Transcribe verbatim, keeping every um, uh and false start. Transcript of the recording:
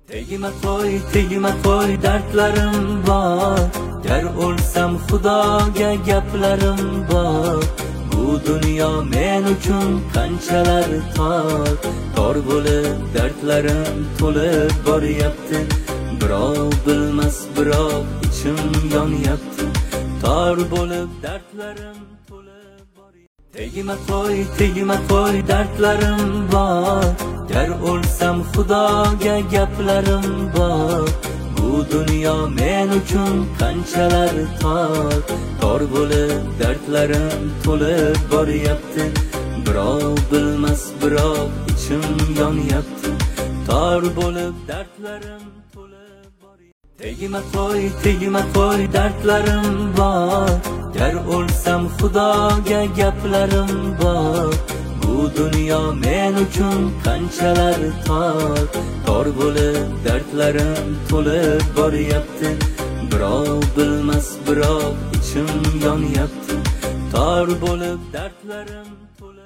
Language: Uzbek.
Tegma qo'y, tegma qo'y, dardlarim bor. Gar o'lsam Xudoga gaplarim bor. Bu dunyo men uchun qanchalar tor. Tor bo'lib dardlarim to'lib boryapti. Birov bilmas, birov ichim yonyapti. Tor bo'lib dardlarim to'lib boryapti. Tegma qo'y, tegma qo'y, dardlarim bor. Gar o'lsam Xudoga gaplarim bor. Bu dunyo men uchun qanchalar tor. Tor bo'lib dardlarim to'lib boryapti. Birov bilmas, birov ichim yonyapti. Tor bo'lib dardlarim to'lib boryapti. Tegma qo'y, tegma qo'y, dardlarim bor. Gar o'lsam Xudoga gaplarim bor. Bu dunyo men uchun qanchalar tor. Tor bo'lib dardlarim to'lib boryapti. Birov bilmas, birov ichim yonyapti. Tor bo'lib dardlarim to'lib